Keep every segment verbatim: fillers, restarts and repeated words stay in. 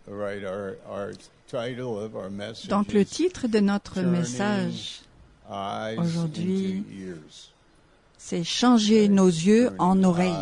Donc le titre de notre message aujourd'hui, c'est « Changer nos yeux en oreilles ».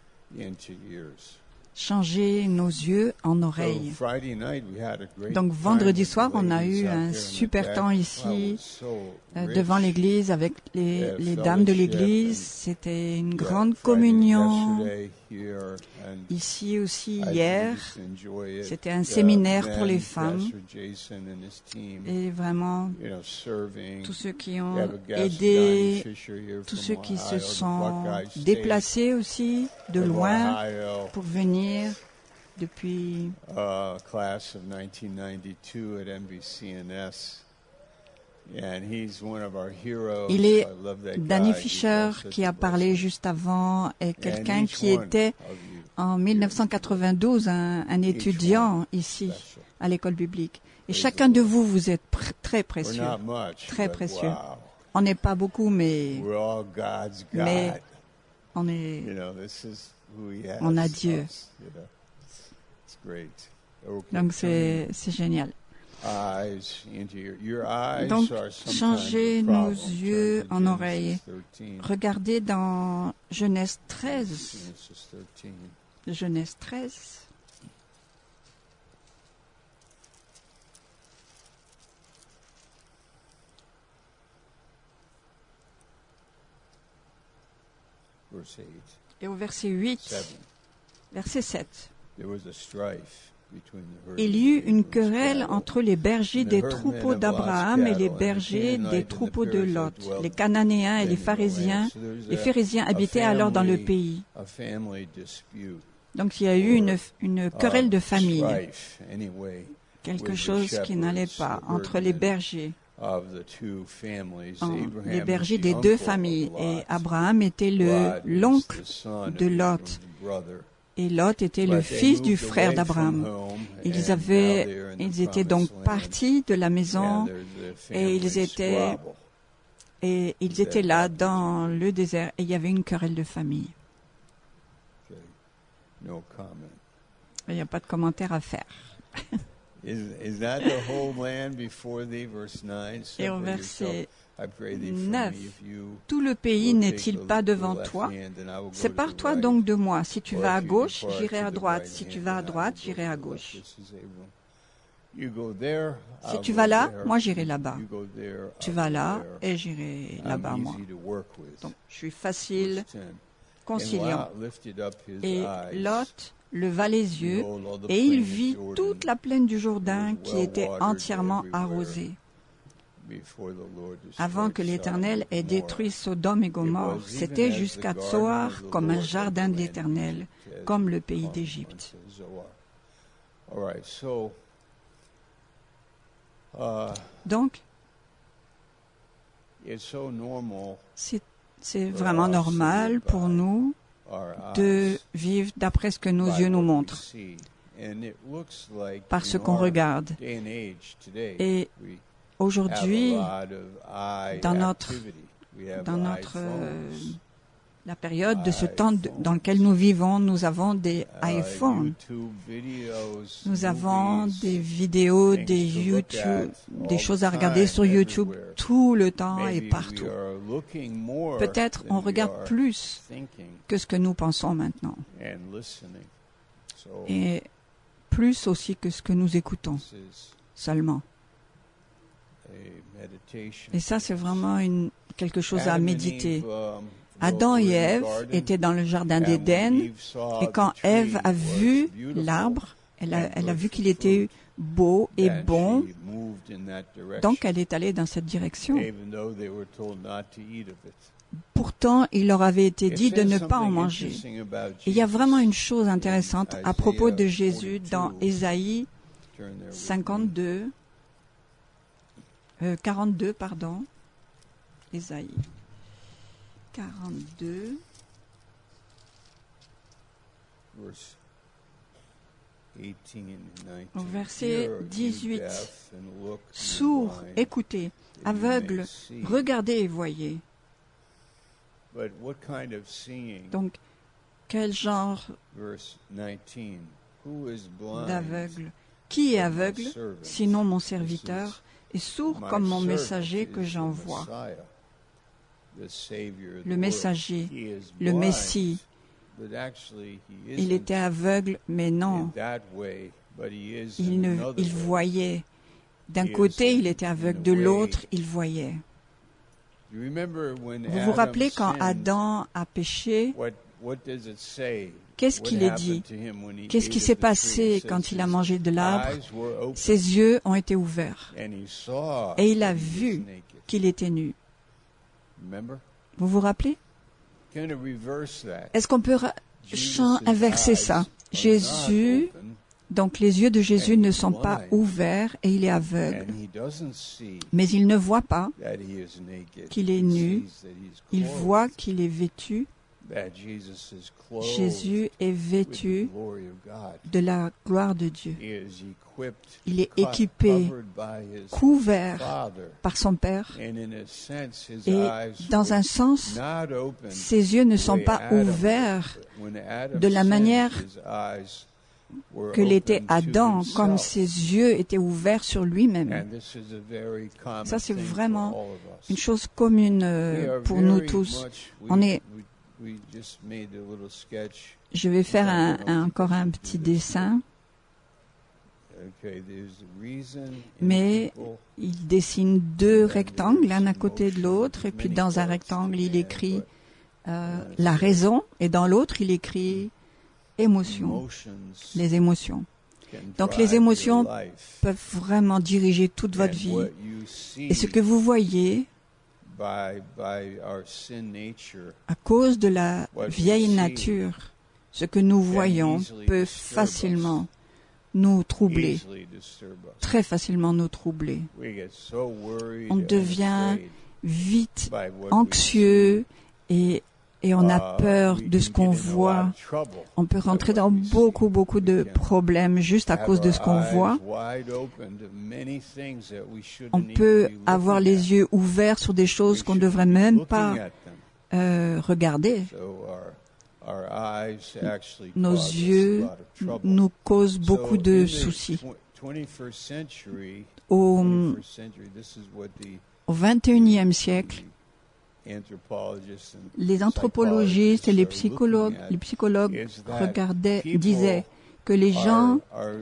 Changer nos yeux en oreilles. Donc vendredi soir, on a eu un super temps ici euh, devant l'église avec les, les dames de l'église. C'était une grande communion. Ici aussi hier, c'était un séminaire pour les femmes. Et vraiment, tous ceux qui ont aidé, tous ceux qui se sont déplacés aussi de loin pour venir depuis uh, class of nineteen ninety-two at N B C N S. And he's one of our heroes. Il est I love that Danny guy. Fisher qui a parlé juste avant et quelqu'un qui était en mille neuf cent quatre-vingt-douze un, un étudiant ici à l'école biblique. Et chacun de vous, vous êtes pr- très précieux, très précieux. On n'est pas beaucoup, mais, mais on est, on a Dieu. Donc c'est, c'est génial. Donc, changez nos yeux en oreilles. Regardez dans Genèse treize. Genèse treize. Et au verset huit, verset sept. Il y eut une querelle entre les bergers des troupeaux d'Abraham et les bergers des troupeaux de Lot. Les Cananéens et les Pharisiens, les Phérésiens habitaient alors dans le pays. Donc il y a eu une, une querelle de famille, quelque chose qui n'allait pas entre les bergers, en, les bergers des deux familles. Et Abraham était le, l'oncle de Lot. Et Lot était le fils du frère d'Abraham. Ils avaient, ils étaient donc partis de la maison et ils étaient, et ils étaient là dans le désert et il y avait une querelle de famille. Il n'y a pas de commentaire à faire. Et au verset neuf, tout le pays n'est-il pas devant toi? Sépare-toi donc de moi. Si tu vas à gauche, j'irai à droite. Si tu vas à droite, j'irai à gauche. Si tu vas là, moi j'irai là-bas. Tu vas là et j'irai là-bas, moi. Donc, je suis facile, conciliant. Et Lot leva les yeux et il vit toute la plaine du Jourdain qui était entièrement arrosée. Avant que l'Éternel ait détruit Sodome et Gomorrhe, c'était jusqu'à Tsoar comme un jardin de l'Éternel, comme le pays d'Égypte. Donc, c'est, c'est vraiment normal pour nous de vivre d'après ce que nos yeux nous montrent, par ce qu'on regarde. Et aujourd'hui, dans notre, dans notre, euh, la période de ce temps de, dans lequel nous vivons, nous avons des iPhones. Nous avons des vidéos, des YouTube, des choses à regarder sur YouTube tout le temps et partout. Peut-être on regarde plus que ce que nous pensons maintenant. Et plus aussi que ce que nous écoutons seulement. Et ça, c'est vraiment une, quelque chose à méditer. Adam et Ève étaient dans le jardin d'Éden, et quand Ève a vu l'arbre, elle a, elle a vu qu'il était beau et bon, donc elle est allée dans cette direction. Pourtant, il leur avait été dit de ne pas en manger. Et il y a vraiment une chose intéressante à propos de Jésus dans Ésaïe cinquante-deux, euh, quarante-deux, pardon, Ésaïe quarante-deux. Au verset dix-huit, sourds, écoutez, aveugles, regardez et voyez. Donc, quel genre d'aveugle. Qui est aveugle, sinon mon serviteur, et sourd comme mon messager que j'envoie? Le messager, le Messie, il était aveugle, mais non. Il, ne, il voyait. D'un côté, il était aveugle, de l'autre, il voyait. Vous vous rappelez quand Adam a péché, qu'est-ce qu'il a dit? Qu'est-ce qui s'est passé quand il a mangé de l'arbre? Ses yeux ont été ouverts et il a vu qu'il était nu. Vous vous rappelez? Est-ce qu'on peut inverser ça? Jésus, donc les yeux de Jésus ne sont pas ouverts et il est aveugle, mais il ne voit pas qu'il est nu, il voit qu'il est vêtu. Jésus est vêtu de la gloire de Dieu. Il est équipé, couvert par son Père. Et dans un sens, ses yeux ne sont pas ouverts de la manière que l'était Adam, comme ses yeux étaient ouverts sur lui-même. Ça, c'est vraiment une chose commune pour nous tous. On est Je vais faire un, un, encore un petit dessin. Mais il dessine deux rectangles, l'un à côté de l'autre, et puis dans un rectangle, il écrit euh, la raison, et dans l'autre, il écrit émotion, les émotions. Donc les émotions peuvent vraiment diriger toute votre vie. Et ce que vous voyez, à cause de la vieille nature, ce que nous voyons peut facilement nous troubler, très facilement nous troubler. On devient vite anxieux et, et on a peur de ce qu'on voit. On peut rentrer dans beaucoup, beaucoup de problèmes juste à cause de ce qu'on voit. On peut avoir les yeux ouverts sur des choses qu'on ne devrait même pas euh, regarder. Nos yeux nous causent beaucoup de soucis. Au, au vingt et unième siècle, les anthropologistes et les psychologues, les psychologues regardaient, disaient que les gens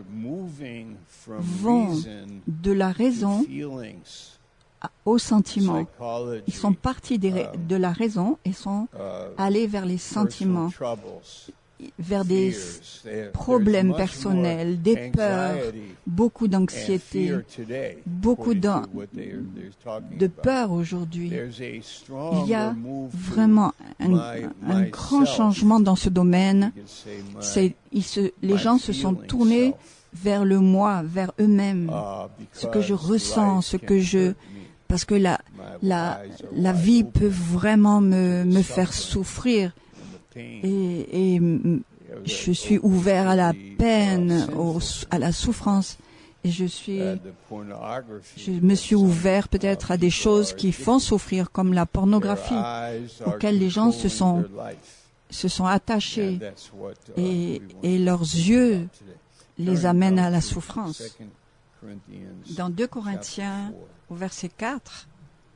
vont de la raison au sentiment. Ils sont partis des, de la raison et sont allés vers les sentiments, vers des problèmes personnels, des peurs, beaucoup d'anxiété, beaucoup de peur aujourd'hui. Il y a vraiment un, un grand changement dans ce domaine. C'est, ils se, les gens se sont tournés vers le moi, vers eux-mêmes, ce que je ressens, ce que je... Parce que la, la, la vie peut vraiment me, me faire souffrir et, et je suis ouvert à la peine, au, à la souffrance et je suis, je me suis ouvert peut-être à des choses qui font souffrir comme la pornographie auxquelles les gens se sont, se sont attachés et, et leurs yeux les amènent à la souffrance. Dans deux Corinthiens, au verset quatre,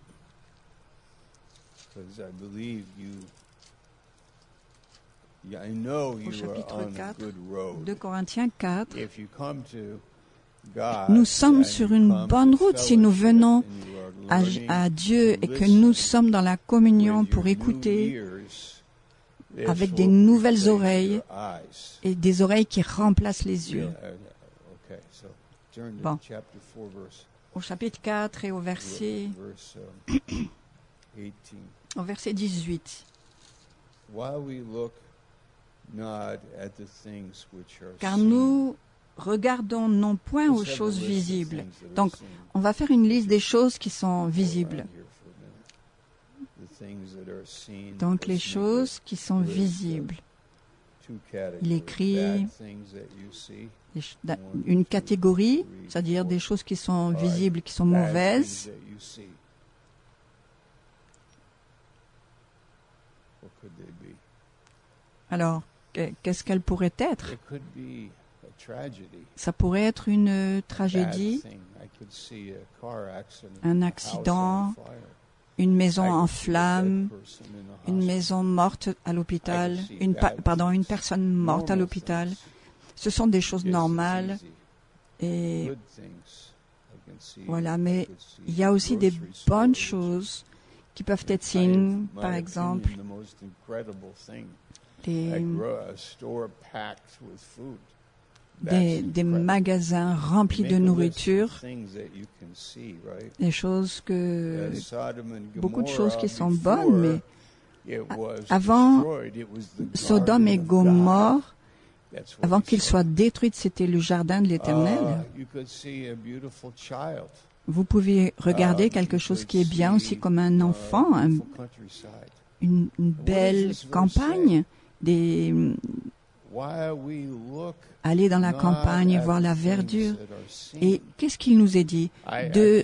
au chapitre quatre, deux Corinthiens quatre, nous sommes sur une bonne route si nous venons à, à Dieu et que nous sommes dans la communion pour écouter avec des nouvelles oreilles et des oreilles qui remplacent les yeux. Bon. Au chapitre quatre et au verset, au verset dix-huit. Car nous regardons non point aux choses visibles. Donc, on va faire une liste des choses qui sont visibles. Donc, les choses qui sont visibles. Il écrit une catégorie, c'est-à-dire des choses qui sont visibles, qui sont mauvaises. Alors, qu'est-ce qu'elles pourraient être? Ça pourrait être une tragédie, un accident, une maison en flammes, une maison morte à l'hôpital, une, pardon, une personne morte à l'hôpital. Ce sont des choses normales. Et voilà, mais il y a aussi des bonnes choses qui peuvent être signes, par exemple, des, des, des magasins remplis de nourriture, des choses que, beaucoup de choses qui sont bonnes, mais avant Sodome et Gomorrhe, avant qu'il soit détruit, c'était le jardin de l'Éternel. Vous pouvez regarder quelque chose qui est bien aussi comme un enfant, un, une, une belle campagne, des, aller dans la campagne et voir la verdure. Et qu'est-ce qu'il nous est dit? De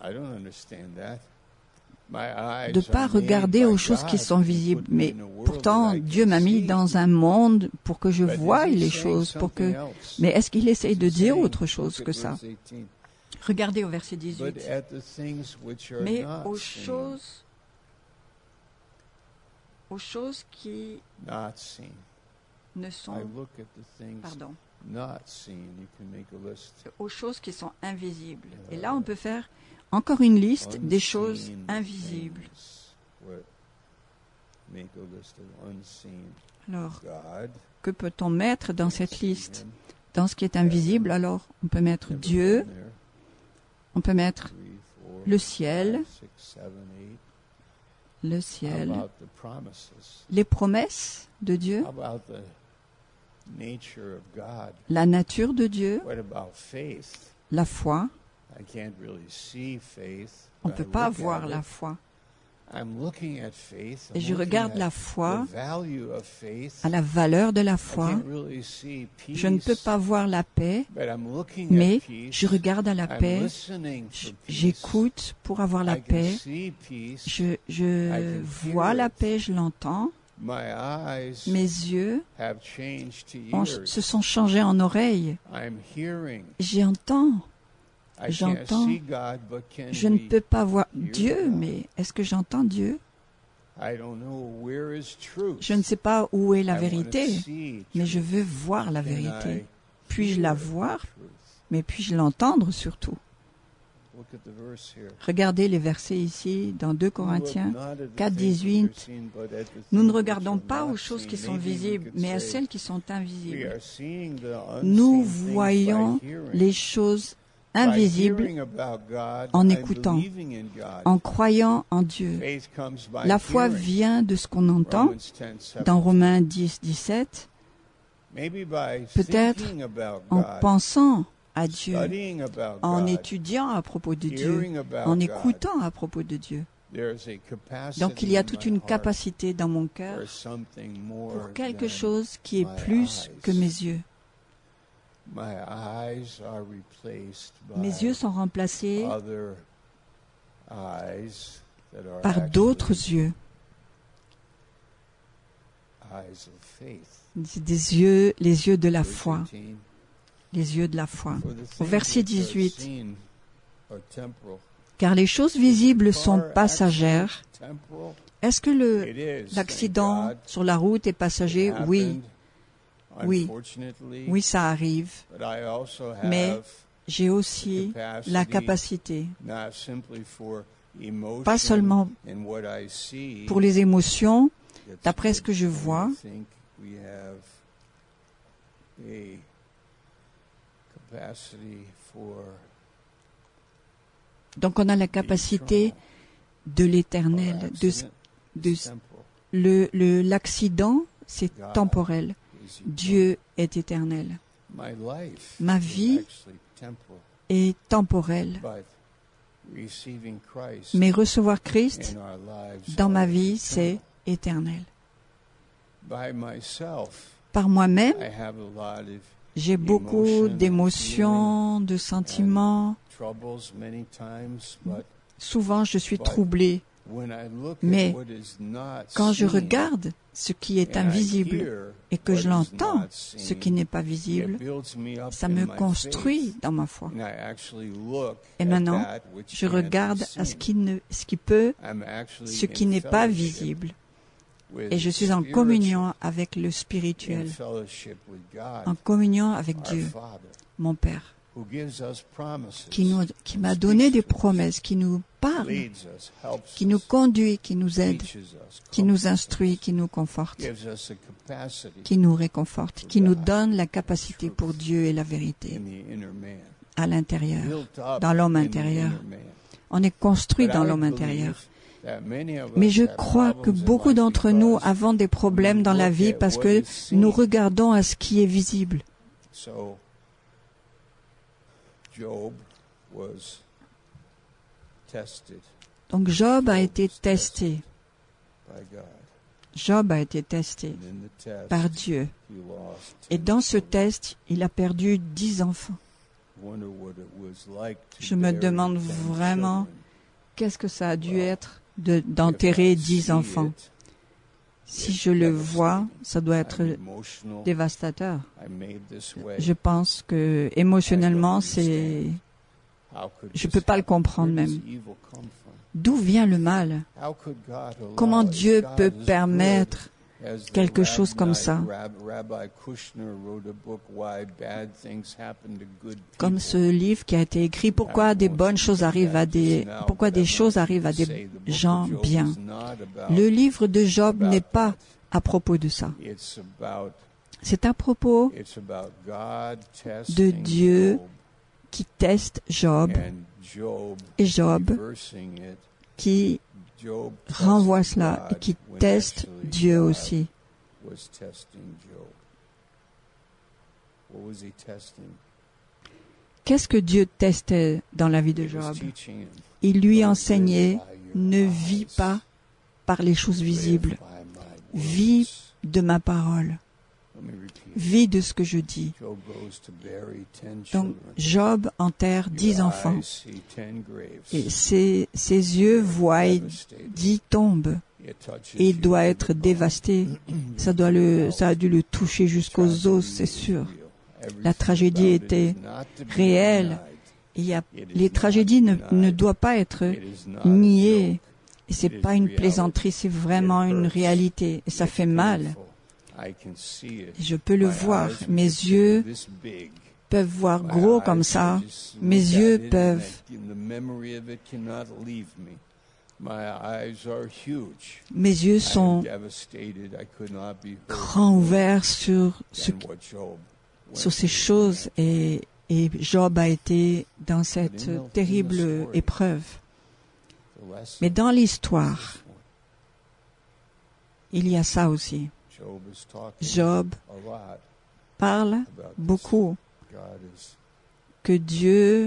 de ne pas regarder aux choses qui sont visibles. Mais pourtant, Dieu m'a mis dans un monde pour que je voie les choses. Pour que... Mais est-ce qu'il essaye de dire autre chose que ça? Regardez au verset dix-huit. Mais aux choses, aux choses qui ne sont... Pardon. Aux choses qui sont invisibles. Et là, on peut faire encore une liste des choses invisibles. Alors, que peut-on mettre dans cette liste? Dans ce qui est invisible, alors, on peut mettre Dieu, on peut mettre le ciel, le ciel, les promesses de Dieu, la nature de Dieu, la foi. On ne peut pas voir la foi. Et je regarde la foi, à la valeur de la foi. Je ne peux pas voir la paix, mais je regarde à la paix, j'écoute pour avoir la paix, je, je vois la paix, je l'entends. Mes yeux ont, se sont changés en oreilles. J'entends. J'entends, je ne peux pas voir Dieu, mais est-ce que j'entends Dieu? Je ne sais pas où est la vérité, mais je veux voir la vérité. Puis-je la voir, mais puis-je l'entendre surtout? Regardez les versets ici, dans deux Corinthiens quatre, dix-huit. Nous ne regardons pas aux choses qui sont visibles, mais à celles qui sont invisibles. Nous voyons les choses invisible en écoutant, en croyant en Dieu. La foi vient de ce qu'on entend dans Romains dix, dix-sept, peut-être en pensant à Dieu, en étudiant à propos de Dieu, en écoutant à propos de Dieu. Donc il y a toute une capacité dans mon cœur pour quelque chose qui est plus que mes yeux. Mes yeux sont remplacés par d'autres yeux. Des yeux, les yeux de la foi. Les yeux de la foi. Au verset dix-huit. Car les choses visibles sont passagères. Est-ce que le, l'accident sur la route est passager? Oui. Oui, oui, ça arrive, mais j'ai aussi la capacité, pas seulement pour les émotions, d'après ce que je vois, donc on a la capacité de l'éternel, de, de le, le, l'accident, c'est temporel. Dieu est éternel. Ma vie est temporelle. Mais recevoir Christ dans ma vie, c'est éternel. Par moi-même, j'ai beaucoup d'émotions, de sentiments. Souvent, je suis troublé, Mais quand je regarde ce qui est invisible et que je l'entends, ce qui n'est pas visible, ça me construit dans ma foi. Et maintenant, je regarde à ce qui, ne, ce qui peut, ce qui n'est pas visible. Et je suis en communion avec le spirituel, en communion avec Dieu, mon Père, qui, nous, qui m'a donné des promesses, qui nous parle, qui nous conduit, qui nous aide, qui nous instruit, qui nous conforte, qui nous réconforte, qui nous donne la capacité pour Dieu et la vérité à l'intérieur, dans l'homme intérieur. On est construit dans l'homme intérieur. Mais je crois que beaucoup d'entre nous avons des problèmes dans la vie parce que nous regardons à ce qui est visible. Donc Job a été testé. Job a été testé par Dieu. Et dans ce test, il a perdu dix enfants. Je me demande vraiment qu'est-ce que ça a dû être de, d'enterrer dix enfants. Si je le vois, ça doit être dévastateur. Je pense que émotionnellement, c'est, je ne peux pas le comprendre même. D'où vient le mal? Comment Dieu peut permettre quelque chose comme ça? Comme ce livre qui a été écrit, pourquoi des bonnes choses arrivent à des, pourquoi des choses arrivent à des gens bien. Le livre de Job n'est pas à propos de ça. C'est à propos de Dieu qui teste Job et Job qui renvoie cela et qui teste Dieu aussi. Qu'est-ce que Dieu testait dans la vie de Job? Il lui enseignait, ne vis pas par les choses visibles. Vis de ma parole. Vis de ce que je dis. Donc, Job enterre dix enfants. Et ses, ses yeux voient dix tombes. Et il doit être dévasté. Ça, doit le, ça a dû le toucher jusqu'aux os, c'est sûr. La tragédie était réelle. Et il y a, les tragédies ne, ne doivent pas être niées. Et c'est pas une plaisanterie, c'est vraiment une réalité. Et ça fait mal. Je peux le voir. Mes yeux peuvent voir gros comme ça. Mes yeux peuvent... Mes yeux sont grands ouverts sur, ce, sur ces choses et, et Job a été dans cette terrible épreuve. Mais dans l'histoire, il y a ça aussi. Job parle beaucoup que Dieu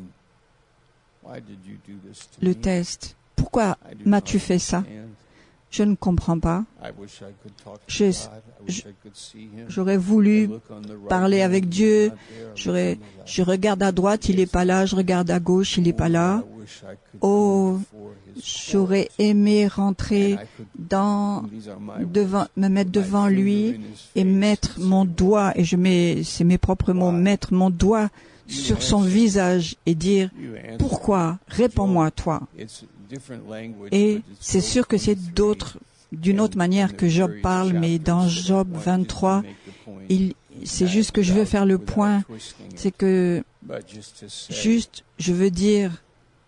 le teste. Pourquoi m'as-tu fait ça? Je ne comprends pas. Je, je, j'aurais voulu parler avec Dieu. J'aurais, je regarde à droite, il n'est pas là. Je regarde à gauche, il n'est pas là. Oh, j'aurais aimé rentrer dans, devant, me mettre devant lui et mettre mon doigt, et je mets, c'est mes propres mots, mettre mon doigt sur son visage et dire, pourquoi? Réponds-moi, toi. Et c'est sûr que c'est d'autres, d'une autre manière que Job parle, mais dans Job vingt-trois, il, c'est juste que je veux faire le point, c'est que, juste, je veux dire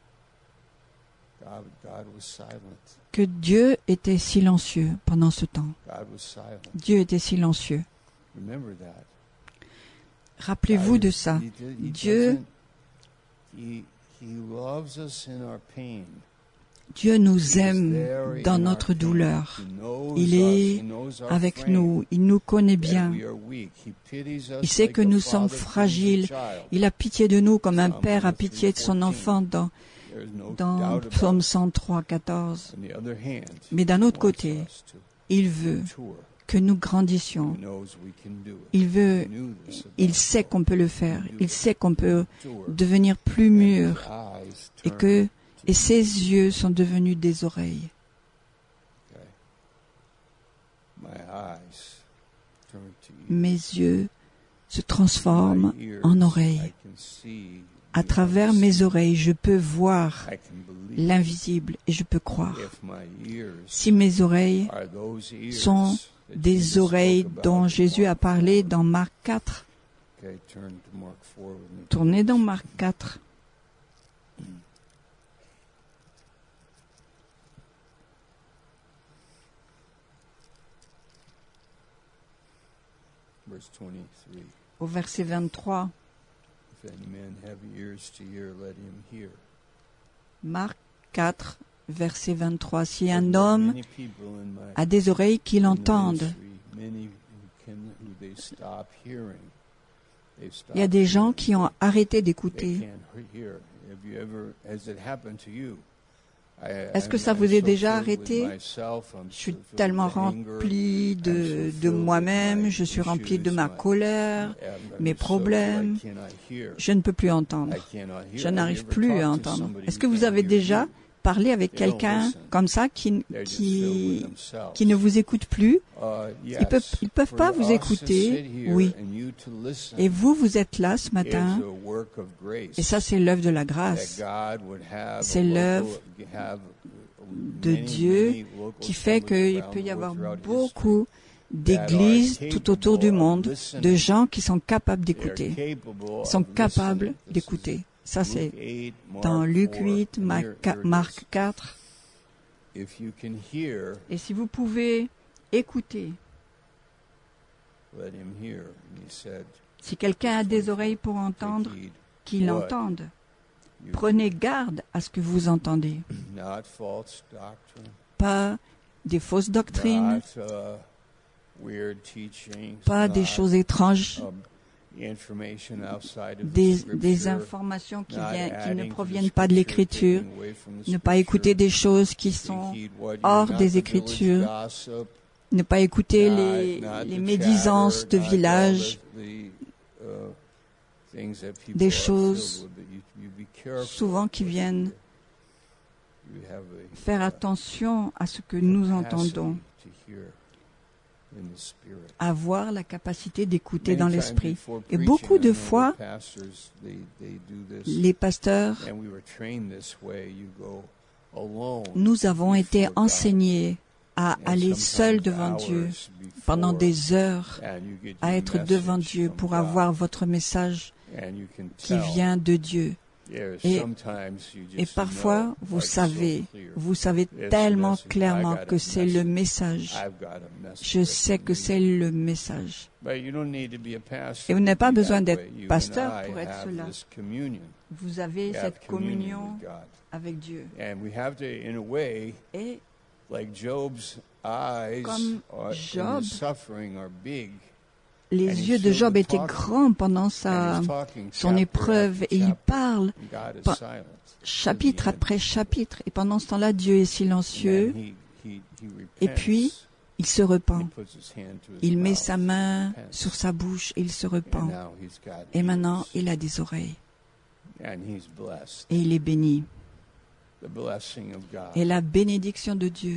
que Dieu était silencieux pendant ce temps. Dieu était silencieux. Rappelez-vous de ça. Dieu, Dieu nous aime dans notre douleur. Il est avec nous. Il nous connaît bien. Il sait que nous sommes fragiles. Il a pitié de nous comme un père a pitié de son enfant dans, dans Psaume cent trois, quatorze. Mais d'un autre côté, il veut que nous grandissions. Il veut, il sait qu'on peut le faire. Il sait qu'on peut devenir plus mûr et que Et ses yeux sont devenus des oreilles. Mes yeux se transforment en oreilles. À travers mes oreilles, je peux voir l'invisible et je peux croire. Si mes oreilles sont des oreilles dont Jésus a parlé dans Marc quatre, tournez dans Marc quatre. Au verset vingt-trois. Marc quatre, verset vingt-trois. Si un homme a des oreilles qu'il entende, il y a des gens qui ont arrêté d'écouter. Est-ce que ça vous est déjà arrêté? Je suis tellement rempli de, de moi-même, je suis rempli de ma colère, mes problèmes. Je ne peux plus entendre. Je n'arrive plus à entendre. Est-ce que vous avez déjà parlé avec quelqu'un comme ça qui, qui, qui ne vous écoute plus? Ils ne peuvent, ils peuvent pas vous écouter. Oui. Et vous, vous êtes là ce matin. Et ça, c'est l'œuvre de la grâce. C'est l'œuvre de Dieu qui fait qu'il peut y avoir beaucoup d'églises tout autour du monde, de gens qui sont capables d'écouter, sont capables d'écouter. Ça, c'est dans Luc huit, Marc quatre. Et si vous pouvez écouter, si quelqu'un a des oreilles pour entendre, qu'il entende. Prenez garde à ce que vous entendez. Pas des fausses doctrines, pas des choses étranges, des, des informations qui, viennent, qui ne proviennent pas de l'Écriture, ne pas écouter des choses qui sont hors des Écritures, ne pas écouter les, les médisances de village, des choses souvent qui viennent faire attention à ce que nous entendons, avoir la capacité d'écouter dans l'esprit. Et beaucoup de fois, les pasteurs, nous avons été enseignés à aller seuls devant Dieu pendant des heures, à être devant Dieu pour avoir votre message qui vient de Dieu. Et, et parfois, vous savez, vous savez tellement clairement que c'est le message. Je sais que c'est le message. Et vous n'avez pas besoin d'être pasteur pour être cela. Vous avez cette communion avec Dieu. Et comme Job, les yeux de Job étaient grands pendant sa, son épreuve et il parle chapitre après chapitre. Et pendant ce temps-là, Dieu est silencieux et puis il se repent. Il met sa main sur sa bouche et il se repent. Et maintenant, il a des oreilles. Et il est béni. Et la bénédiction de Dieu,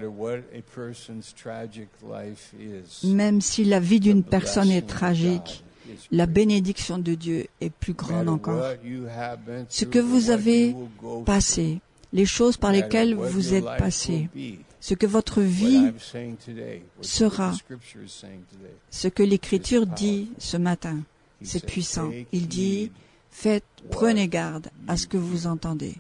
même si la vie d'une personne est tragique, la bénédiction de Dieu est plus grande encore. Ce que vous avez passé, les choses par lesquelles vous êtes passé, ce que votre vie sera, ce que l'Écriture dit ce matin, c'est puissant. Il dit, faites, prenez garde à ce que vous entendez.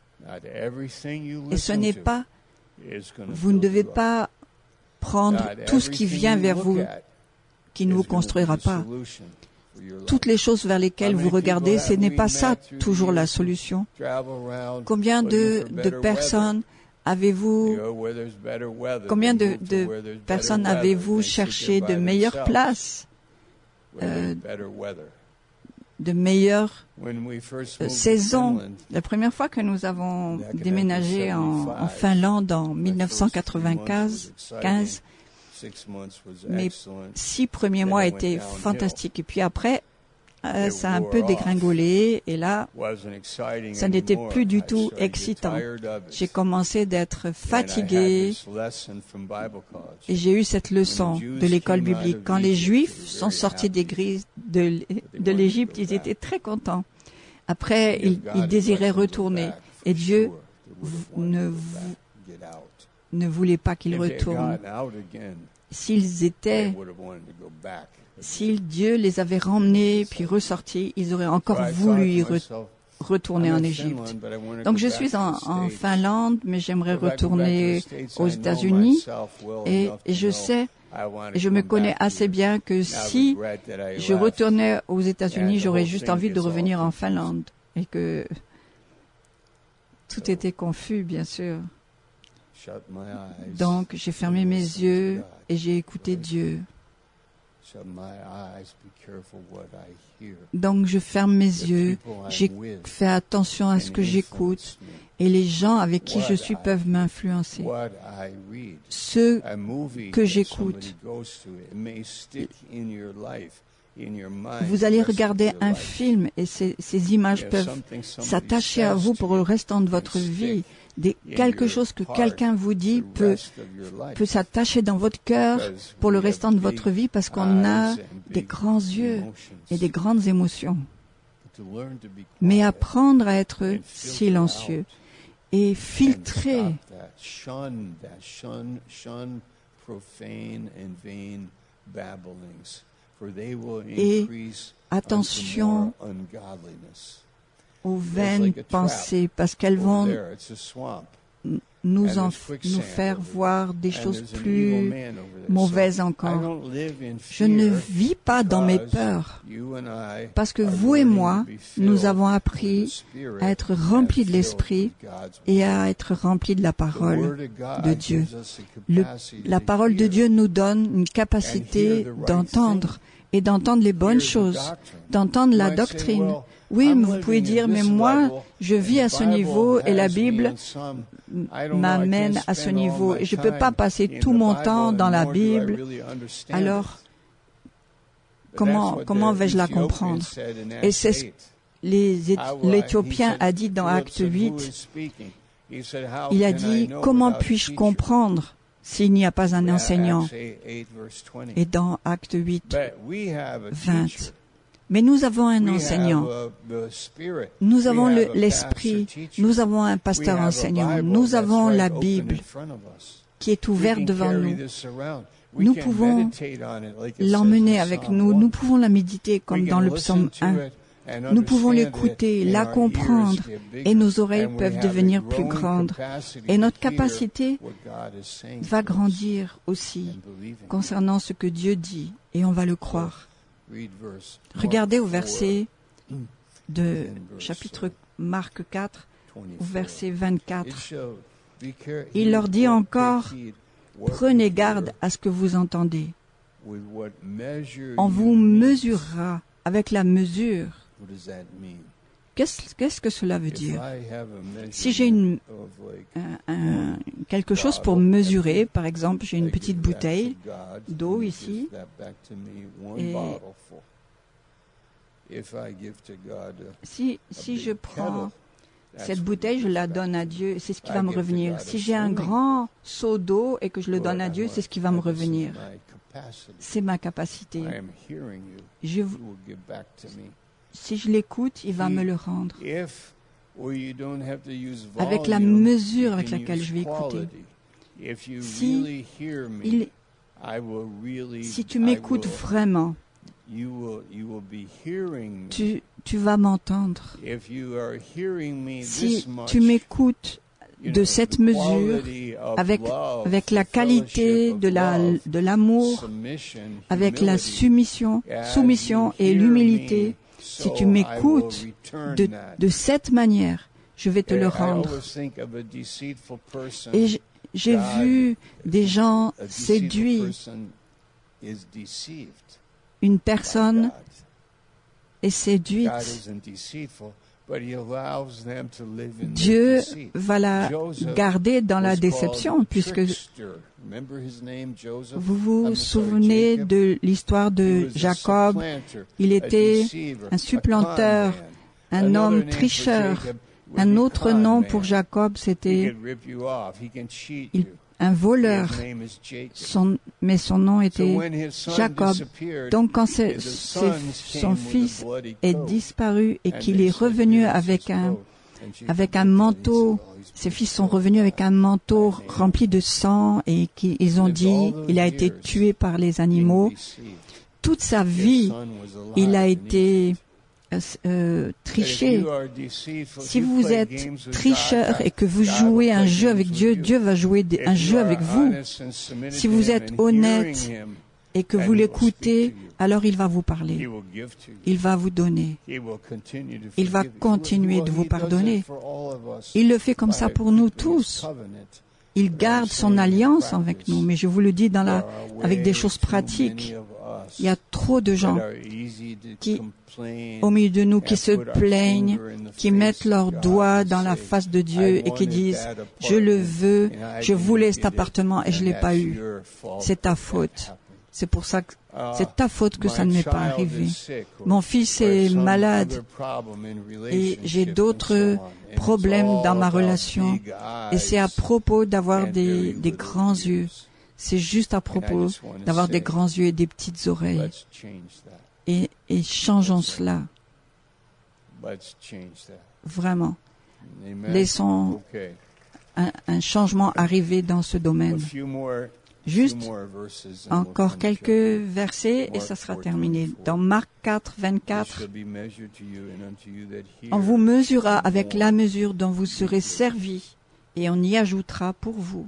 Et ce n'est pas, vous ne devez pas prendre tout ce qui vient vers vous, qui ne vous construira pas. Toutes les choses vers lesquelles vous regardez, ce n'est pas ça toujours la solution. Combien de, de personnes avez-vous, combien de, de personnes avez-vous cherché de meilleures places, euh, de meilleures euh, saisons? La première fois que nous avons déménagé en, en Finlande en mille neuf cent quatre-vingt-quinze, mes six premiers mois étaient fantastiques. Et puis après, euh, ça a un peu dégringolé et là, ça n'était plus du tout excitant. J'ai commencé d'être fatigué et j'ai eu cette leçon de l'école biblique. Quand les Juifs sont sortis des grilles de, de l'Égypte, ils étaient très contents. Après, ils, ils désiraient retourner et Dieu ne, ne voulait pas qu'ils retournent. S'ils étaient, si Dieu les avait ramenés puis ressortis, ils auraient encore voulu y re- retourner en Égypte. Donc je suis en, en Finlande, mais j'aimerais retourner aux États-Unis et, et je sais, et je me connais assez bien que si je retournais aux États-Unis, j'aurais juste envie de revenir en Finlande et que tout était confus, bien sûr. Donc j'ai fermé mes yeux et j'ai écouté Dieu. Donc je ferme mes yeux, j'ai fait attention à ce que j'écoute et les gens avec qui je suis peuvent m'influencer. Ce que j'écoute, vous allez regarder un film et ces, ces images peuvent s'attacher à vous pour le restant de votre vie. Des, quelque chose que quelqu'un vous dit peut, peut s'attacher dans votre cœur pour le restant de votre vie parce qu'on a des grands yeux et des grandes émotions. Mais apprendre à être silencieux et filtrer et attention aux vaines pensées, parce qu'elles vont nous, en, nous faire voir des choses plus mauvaises encore. Je ne vis pas dans mes peurs, parce que vous et moi, nous avons appris à être remplis de l'Esprit et à être remplis de la parole de Dieu. Le, la parole de Dieu nous donne une capacité d'entendre et d'entendre les bonnes choses, d'entendre la doctrine. Oui, vous pouvez dire, mais moi, je vis à ce niveau et la Bible m'amène à ce niveau et je ne peux pas passer tout mon temps dans la Bible. Alors, comment, comment vais-je la comprendre? Et c'est ce que l'Éthiopien a dit dans Acte huit. Il a dit, comment puis-je comprendre s'il n'y a pas un enseignant? Et dans Acte huit, vingt. Mais nous avons un enseignant, nous avons le, l'Esprit, nous avons un pasteur enseignant, nous avons la Bible qui est ouverte devant nous. Nous pouvons l'emmener avec nous, nous pouvons la méditer comme dans le psaume un. Nous pouvons l'écouter, la comprendre, et nos oreilles peuvent devenir plus grandes. Et notre capacité va grandir aussi concernant ce que Dieu dit, et on va le croire. Regardez au verset de chapitre Marc quatre, au verset vingt-quatre. Il leur dit encore, prenez garde à ce que vous entendez. On vous mesurera avec la mesure. Qu'est-ce, qu'est-ce que cela veut dire? Si j'ai une, un, un, quelque chose pour mesurer, par exemple, j'ai une petite bouteille d'eau ici, et si, si je prends cette bouteille, je la donne à Dieu, c'est ce qui va me revenir. Si j'ai un grand seau d'eau et que je le donne à Dieu, c'est ce qui va me revenir. C'est ma capacité. Je, si je l'écoute, il va me le rendre. Avec la mesure avec laquelle je vais écouter. Si, il, si tu m'écoutes vraiment, tu, tu vas m'entendre. Si tu m'écoutes de cette mesure, avec, avec la qualité de, la, de l'amour, avec la soumission, soumission et l'humilité, si tu m'écoutes de, de cette manière, je vais te le rendre. Et j'ai vu des gens séduits. Une personne est séduite Dieu va la garder dans la déception, puisque vous vous souvenez de l'histoire de Jacob. Il était un supplanteur, un homme tricheur. Un autre nom pour Jacob, c'était il, un voleur, son, mais son nom était Jacob. Donc quand c'est, c'est, son fils est disparu et qu'il est revenu avec un, avec un manteau, ses fils sont revenus avec un manteau rempli de sang et qu'ils ont dit, il a été tué par les animaux. Toute sa vie, il a été Euh, tricher. Si vous êtes tricheur et que vous jouez un jeu avec Dieu, Dieu va jouer un jeu avec vous. Si vous êtes honnête et que vous l'écoutez, alors il va vous parler. Il va vous donner. Il va continuer de vous pardonner. Il le fait comme ça pour nous tous. Il garde son alliance avec nous, mais je vous le dis dans la, avec des choses pratiques. Il y a trop de gens qui, au milieu de nous, qui se plaignent, qui mettent leurs doigts dans la face de Dieu et qui disent « Je le veux, je voulais cet appartement et je l'ai pas eu. C'est ta faute. C'est pour ça que c'est ta faute que ça ne m'est pas arrivé. Mon fils est malade et j'ai d'autres problèmes dans ma relation et c'est à propos d'avoir des, des grands yeux. C'est juste à propos d'avoir des grands yeux et des petites oreilles. Et, et changeons cela. Vraiment. Laissons un, un changement arriver dans ce domaine. Juste encore quelques versets et ça sera terminé. Dans Marc quatre, vingt-quatre, on vous mesurera avec la mesure dont vous serez servis et on y ajoutera pour vous.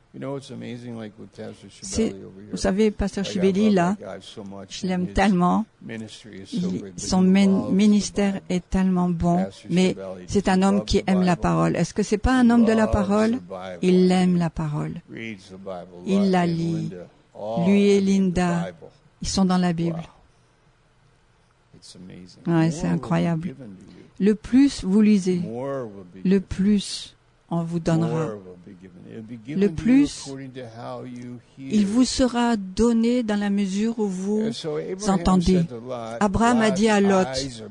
C'est, vous savez, Pasteur Chibeli, là, je l'aime tellement. Il, son ministère est tellement bon, mais c'est un homme qui aime la parole. Est-ce que c'est pas un homme de la parole? Il aime la parole. Il la lit. Lui et Linda, ils sont dans la Bible. Ouais, c'est incroyable. Le plus vous lisez, le plus on vous donnera. Le plus, il vous sera donné dans la mesure où vous entendez. Abraham a dit à Lot,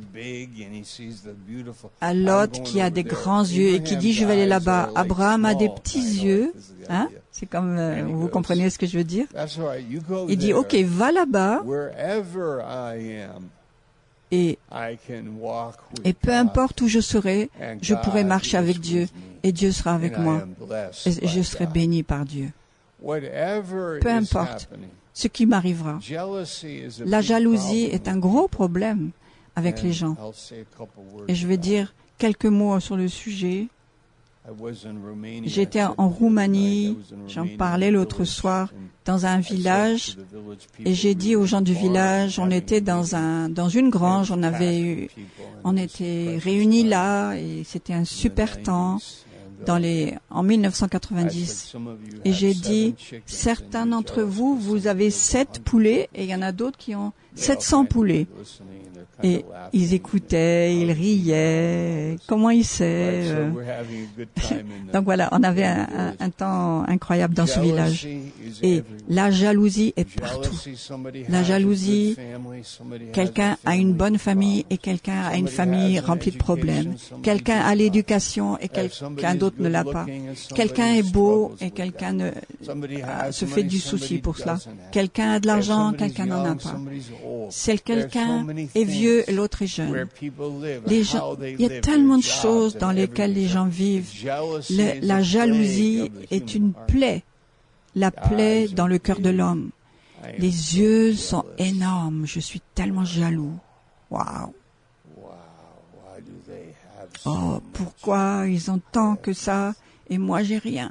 à Lot qui a des grands yeux et qui dit je vais aller là-bas. Abraham a des petits yeux, hein? C'est comme, euh, vous comprenez ce que je veux dire? Il dit ok, va là-bas. Et, et peu importe où je serai, je pourrai marcher avec Dieu et Dieu sera avec moi et je serai béni par Dieu. Peu importe ce qui m'arrivera. La jalousie est un gros problème avec les gens. Et je vais dire quelques mots sur le sujet. J'étais en Roumanie, j'en parlais l'autre soir, dans un village, et j'ai dit aux gens du village, on était dans un, dans une grange, on avait eu, on était réunis là, et c'était un super temps, dans les, en mille neuf cent quatre-vingt-dix. Et j'ai dit, certains d'entre vous, vous avez sept poulets, et il y en a d'autres qui ont sept cents poulets. Et ils écoutaient, ils riaient, comment il sait. Euh... Donc voilà, on avait un, un, un temps incroyable dans ce village. Et la jalousie est partout. La jalousie, quelqu'un a une bonne famille et quelqu'un a une famille remplie de problèmes. Quelqu'un a l'éducation et quelqu'un d'autre ne l'a pas. Quelqu'un est beau et quelqu'un ne, euh, se fait du souci pour cela. Quelqu'un a de l'argent, quelqu'un n'en a pas. C'est quelqu'un est vieux et l'autre est jeune. Les gens, il y a tellement de choses dans lesquelles les gens vivent. Le, la jalousie est une plaie, la plaie dans le cœur de l'homme. Les yeux sont énormes. Je suis tellement jaloux. Waouh. Oh, pourquoi ils ont tant que ça et moi j'ai rien?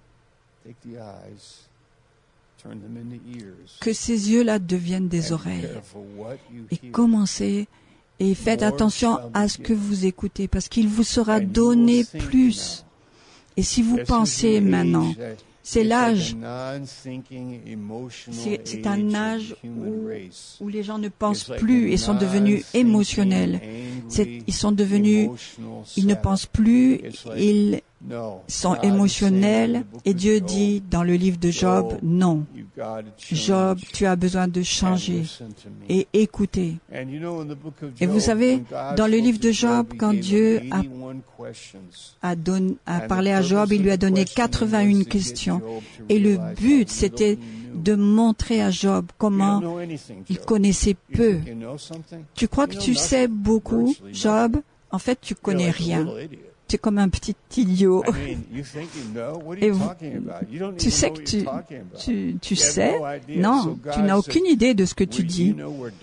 Que ces yeux-là deviennent des oreilles. Et commencez et faites attention à ce que vous écoutez parce qu'il vous sera donné plus. Et si vous pensez maintenant C'est l'âge, c'est, c'est un âge où, où les gens ne pensent plus et sont devenus émotionnels. C'est, ils sont devenus, ils ne pensent plus, ils sont émotionnels. Et Dieu dit dans le livre de Job, non. Job, tu as besoin de changer et écouter. Et vous savez, dans le livre de Job, quand Dieu a, a, don, a parlé à Job, il lui a donné quatre-vingt-une questions. Et le but, c'était de montrer à Job comment il connaissait peu. Tu crois que tu sais beaucoup, Job? En fait, tu connais rien. Tu es comme un petit idiot. Et vous, tu sais que tu, tu, tu sais, non, tu n'as aucune idée de ce que tu dis.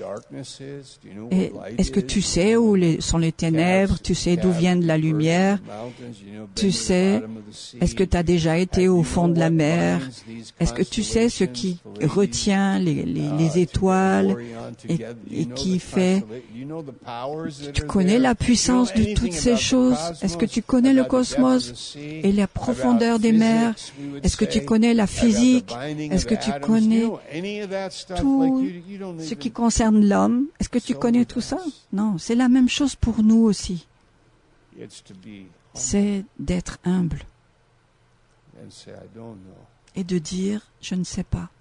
Et est-ce que tu sais où les, sont les ténèbres? Tu sais d'où vient de la lumière? Tu sais, est-ce que tu as déjà été au fond de la mer? Est-ce que tu sais ce qui retient les, les, les étoiles et, et qui fait... Tu connais la puissance de toutes ces choses? Est-ce que tu connais le cosmos et la profondeur des mers? Est-ce que tu connais la physique? Est-ce que tu connais tout ce qui concerne l'homme? Est-ce que tu connais tout ça? Non, c'est la même chose pour nous aussi. C'est d'être humble et de dire, je ne sais pas,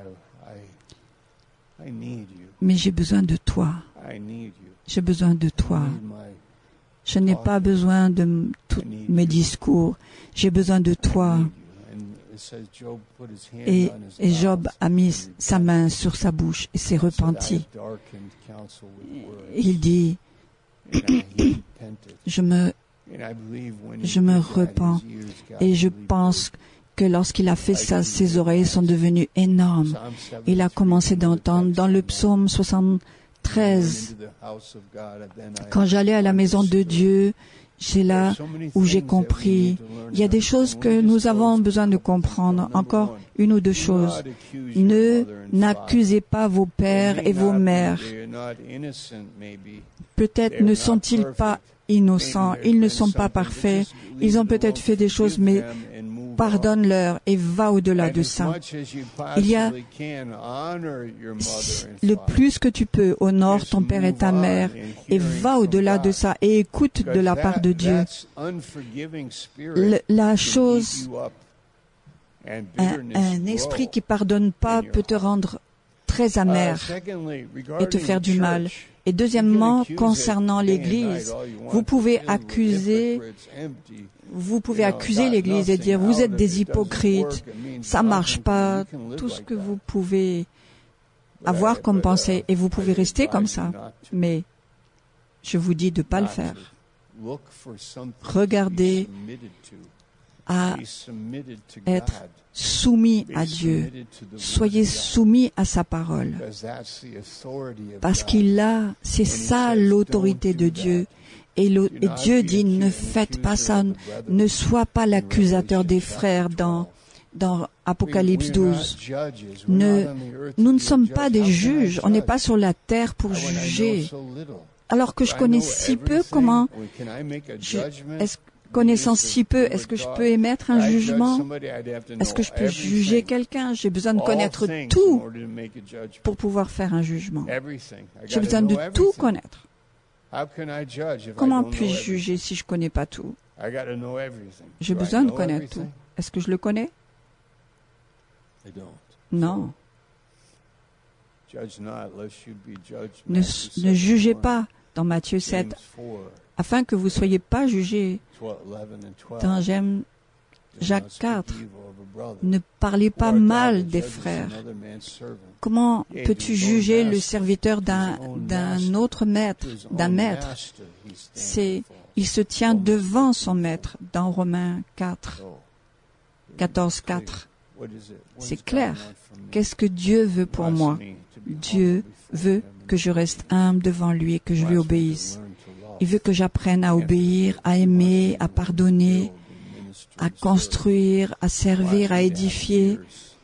mais j'ai besoin de toi. J'ai besoin de toi. Je n'ai pas besoin de tous mes discours. J'ai besoin de toi. Et, et Job a mis sa main sur sa bouche et s'est repenti. Il dit, je me, je me repens. Et je pense que lorsqu'il a fait ça, ses oreilles sont devenues énormes. Il a commencé d'entendre dans le psaume soixante-treize, quand j'allais à la maison de Dieu, c'est là où j'ai compris. Il y a des choses que nous avons besoin de comprendre. Encore une ou deux choses. Ne n'accusez pas vos pères et vos mères. Peut-être ne sont-ils pas innocents, ils ne sont pas parfaits, ils ont peut-être fait des choses, mais pardonne-leur et va au-delà de ça. Il y a le plus que tu peux, honore ton père et ta mère et va au-delà de ça et écoute de la part de Dieu. Le, la chose, un, un esprit qui pardonne pas peut te rendre très amer et te faire du mal. Et deuxièmement, concernant l'Église, vous pouvez accuser Vous pouvez accuser l'Église et dire, vous êtes des hypocrites, ça marche pas, tout ce que vous pouvez avoir comme pensée, et vous pouvez rester comme ça. Mais je vous dis de ne pas le faire. Regardez à être soumis à Dieu. Soyez soumis à sa parole. Parce qu'il a, c'est ça l'autorité de Dieu. Et, le, et Dieu dit, ne faites pas ça, ne sois pas l'accusateur des frères dans, dans Apocalypse douze. Ne, nous ne sommes pas des juges, on n'est pas sur la terre pour juger. Alors que je connais si peu, comment, je, est-ce, connaissant si peu, est-ce que je peux émettre un jugement? Est-ce que je peux juger quelqu'un? J'ai besoin de connaître tout pour pouvoir faire un jugement. J'ai besoin de tout connaître. Comment puis-je juger si je ne connais pas tout? J'ai besoin de connaître tout. Est-ce que je le connais? Non. Ne, ne jugez pas dans Matthieu sept, afin que vous ne soyez pas jugés. Dans J'aime Jacques quatre, ne parlez pas mal des frères. Comment peux-tu juger le serviteur d'un, d'un autre maître, d'un maître? C'est, il se tient devant son maître dans Romains quatre, quatorze, quatre. C'est clair. Qu'est-ce que Dieu veut pour moi? Dieu veut que je reste humble devant lui et que je lui obéisse. Il veut que j'apprenne à obéir, à aimer, à pardonner, à construire, à servir, à édifier.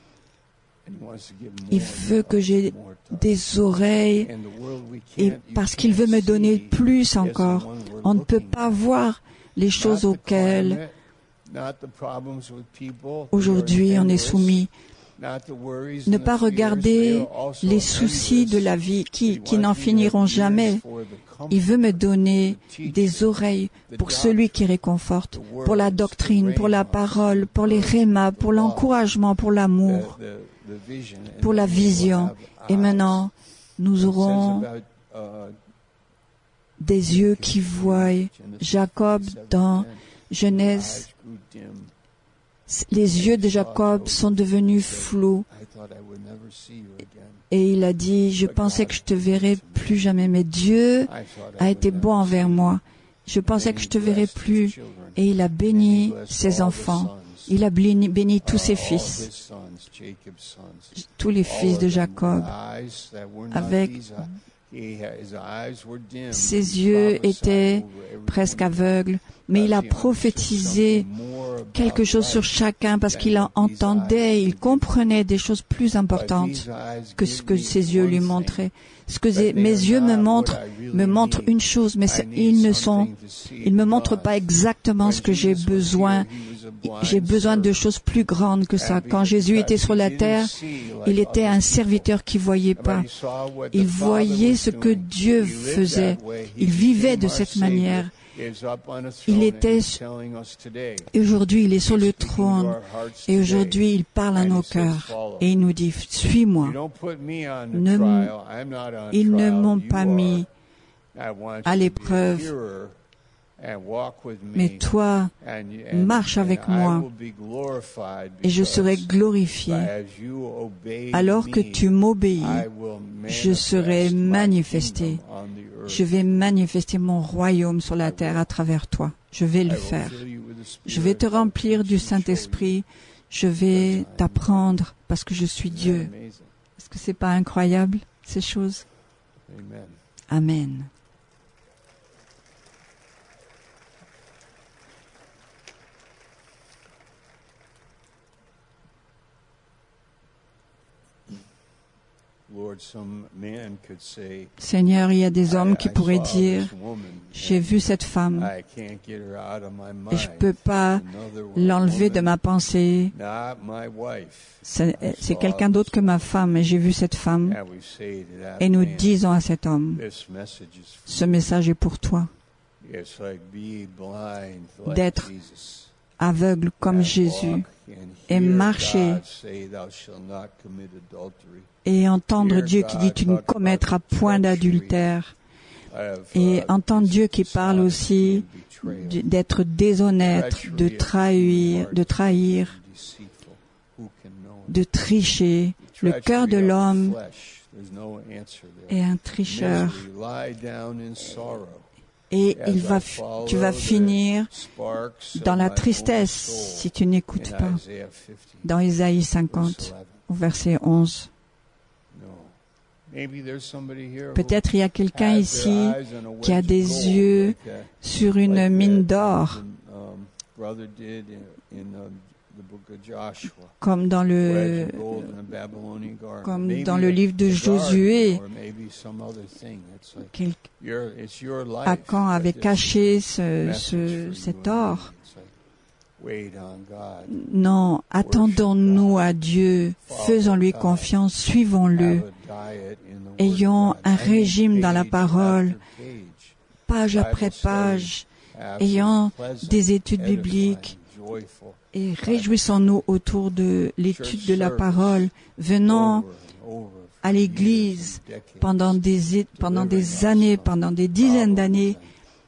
Il veut que j'ai des oreilles et parce qu'il veut me donner plus encore. On ne peut pas voir les choses auxquelles Aujourd'hui, on est soumis. Ne pas regarder les soucis de la vie qui, qui n'en finiront jamais. Il veut me donner des oreilles pour celui qui réconforte, pour la doctrine, pour la parole, pour les rémas, pour l'encouragement, pour l'amour, pour la vision. Et maintenant, nous aurons des yeux qui voient. Jacob, dans Genèse, les yeux de Jacob sont devenus flous. Et il a dit, je pensais que je te verrais plus jamais, mais Dieu a été bon envers moi. Je pensais que je te verrais plus. Et il a béni ses enfants. Il a béni, béni tous ses fils, tous les fils de Jacob, avec ses yeux étaient presque aveugles, mais il a prophétisé quelque chose sur chacun parce qu'il entendait, il comprenait des choses plus importantes que ce que ses yeux lui montraient. Ce que mes yeux me montrent, me montrent une chose, mais ils ne sont, ils me montrent pas exactement ce que j'ai besoin. J'ai besoin de choses plus grandes que ça. Quand Jésus était sur la terre, il était un serviteur qui voyait pas. Il voyait ce que Dieu faisait. Il vivait de cette manière. Il était, et aujourd'hui, il est sur le trône, et aujourd'hui, il parle à nos cœurs, et il nous dit, suis-moi. Ne, ils ne m'ont pas mis à l'épreuve, mais toi, marche avec moi, et je serai glorifié. Alors que tu m'obéis, je serai manifesté. Je vais manifester mon royaume sur la terre à travers toi. Je vais le faire. Je vais te remplir du Saint-Esprit. Je vais t'apprendre parce que je suis Dieu. Est-ce que c'est pas incroyable, ces choses? Amen. Seigneur, il y a des hommes qui pourraient dire, j'ai vu cette femme et je ne peux pas l'enlever de ma pensée. C'est, c'est quelqu'un d'autre que ma femme et j'ai vu cette femme. Et nous disons à cet homme, ce message est pour toi. D'être aveugle comme Jésus et marcher et entendre Dieu qui dit tu ne commettras point d'adultère et entendre Dieu qui parle aussi d'être déshonnête, de trahir, de trahir, de tricher. Le cœur de l'homme est un tricheur. Et il va, tu vas finir dans la tristesse si tu n'écoutes pas. Dans Isaïe cinquante, au verset onze. Peut-être il y a quelqu'un ici qui a des yeux sur une mine d'or, comme dans le, comme dans le livre de Josué. Achan avait caché ce, ce, cet or. Non, attendons-nous à Dieu, faisons-lui confiance, suivons-le. Ayons un régime dans la parole, page après page, ayant des études bibliques et réjouissons-nous autour de l'étude de la parole. Venons à l'église pendant des, pendant des années, pendant des dizaines d'années.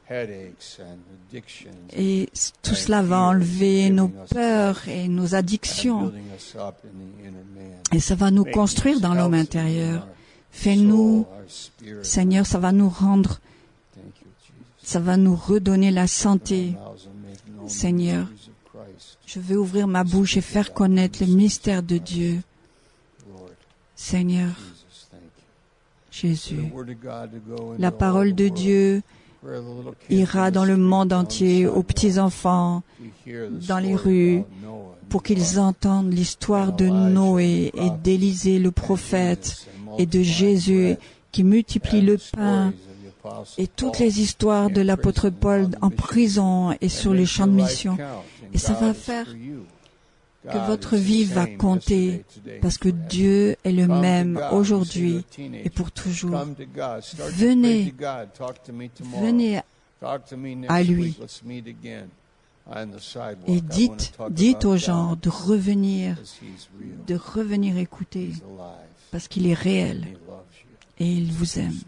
Et tout cela va enlever nos peurs et nos addictions. Et ça va nous construire dans l'homme intérieur. Fais-nous, Seigneur, ça va nous rendre, ça va nous redonner la santé. Seigneur, je veux ouvrir ma bouche et faire connaître le mystère de Dieu. Seigneur, Jésus, la parole de Dieu ira dans le monde entier, aux petits-enfants, dans les rues, pour qu'ils entendent l'histoire de Noé et d'Élisée le prophète et de Jésus qui multiplie le pain et toutes les histoires de l'apôtre Paul en prison et sur les champs de mission. Et ça va faire que votre vie va compter, parce que Dieu est le même aujourd'hui et pour toujours. Venez, venez à lui et dites, dites aux gens de revenir, de revenir écouter, parce qu'il est réel et il vous aime.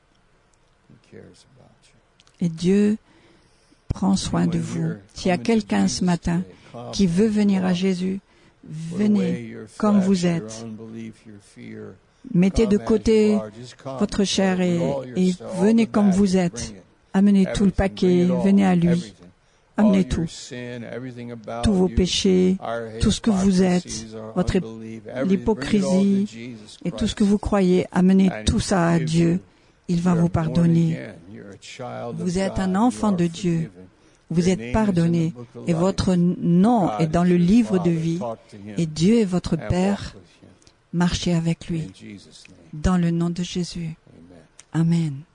Et Dieu prend soin de vous. S'il y a quelqu'un ce matin qui veut venir à Jésus, venez comme vous êtes. Mettez de côté votre chair et, et venez comme vous êtes. Amenez tout le paquet, venez à lui. Amenez tout. Tous vos péchés, tout ce que vous êtes, votre l'hypocrisie et tout ce que vous croyez, amenez tout ça à Dieu. Il va vous pardonner. Vous êtes un enfant de Dieu. Vous êtes pardonné et votre nom est dans le livre de vie. Et Dieu est votre Père. Marchez avec lui. Dans le nom de Jésus. Amen.